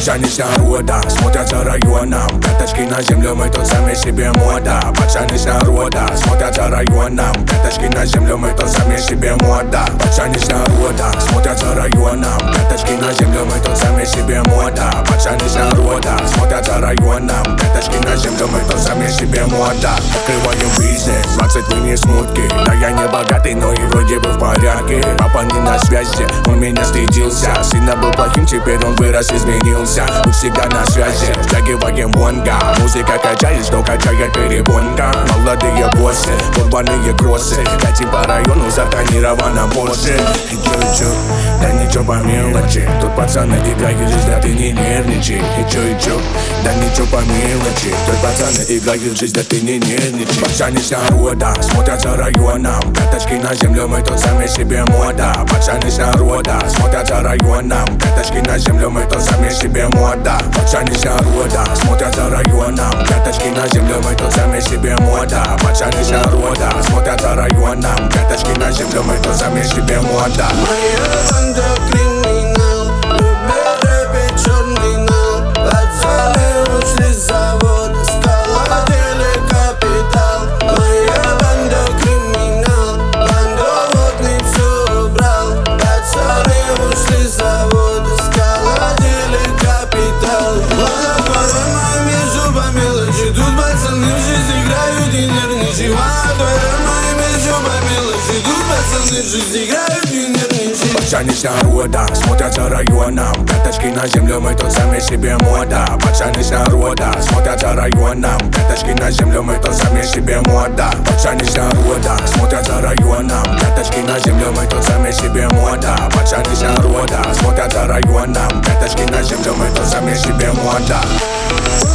Пацаны с народа смотрят за районом. Пяточки на землю, мы тут сами себе мода. Пацаны с народа смотрят за районом. Пяточки на землю, мы тут сами себе мода. Пацаны с народа смотрят за районом. Пяточки на землю, мы тут сами себе мода. Пацаны с народа смотрят за районом. Пяточки на землю, мы тут сами себе мода. Открываем бизнес, 20 мини-смутки. Да я не богатый, но и вроде бы в порядке. Папа не на связи, он меня стыдился. Сына был плохим, теперь он вырос, изменился. Мы всегда на связи, втягиваем бонга. Музыка качает, что качает перебонка. Молодые боссы, урбанные кроссы. Хотим по району, затонировано больше. И чё, да ничего по мелочи. Тут пацаны играют жизнь, да ты не нервничай. И чё, да ничего по мелочи. Тут пацаны играют жизнь, да ты не нервничай. Пацаны с народа смотрят за районом. Пяточки на землю, мы тут сами себе мода. Пацаны с народа смотрят за районом. Пяточки на землю, мы тут сами себе мода. Пацаны с народа смотрят за районом. Пяточки на землю, мы тут сами себе мода. Пацаны с народа смотрят за районом. Пяточки на землю, мы тут сами себе мода. Моя банда криминал, любит рэпить черный нал. Пацаны ушли с завода, сколотили капитал. Моя банда криминал, бандоводный все убрал. Пацаны ушли с завода, сколотили капитал. Молодой моими зубами мелочи, тут пацаны в жизнь играют и нервничай. Молодой моими зубами мелочи, тут пацаны в жизнь играют и нервничай. Пацаны с народа смотрят за районом. Пяточки на землю, мы тут сами себе мода. Пацаны с народа смотрят за районом. Пяточки на землю, мы тут сами себе мода. Пацаны с народа смотрят за районом. Пяточки на землю, мы тут сами себе мода. Пацаны с народа смотрят за районом. Пяточки на землю, мы тут сами себе мода.